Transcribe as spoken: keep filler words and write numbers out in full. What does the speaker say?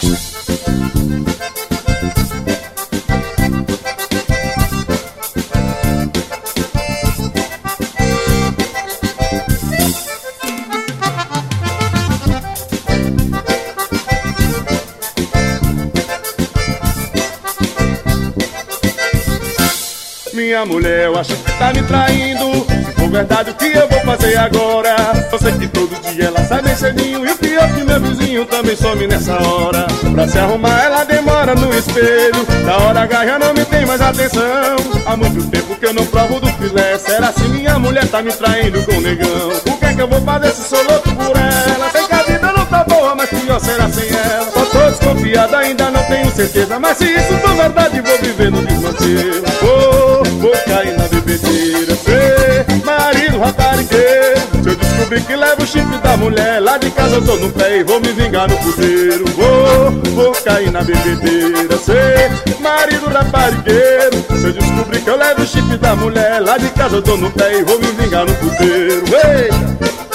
Minha mulher, eu acho que tá me traindo. Se for verdade, o que eu vou fazer agora? Eu sei que todo dia ela sai bem cedinho, e o pior que meu vizinho também some nessa hora. Pra se arrumar ela demora no espelho, da hora H já não me tem mais atenção. Há muito tempo que eu não provo do filé. Será se minha mulher tá me traindo com o negão? O que é que eu vou fazer se sou louco por ela? Sei que a vida não tá boa, mas pior será sem ela. Só tô desconfiado, ainda não tenho certeza, mas se isso for verdade, vou viver no desmanteiro. Vou, vou cair na bebedeira, ser marido raparigueiro. Se eu descobrir que levo o chifre da mulher, lá de casa eu tô no pé e vou me vingar no puteiro. Vou, vou cair na bebedeira, ser marido raparigueiro. Se eu descobrir que eu levo o chifre da mulher, lá de casa eu tô no pé e vou me vingar no puteiro. Eita!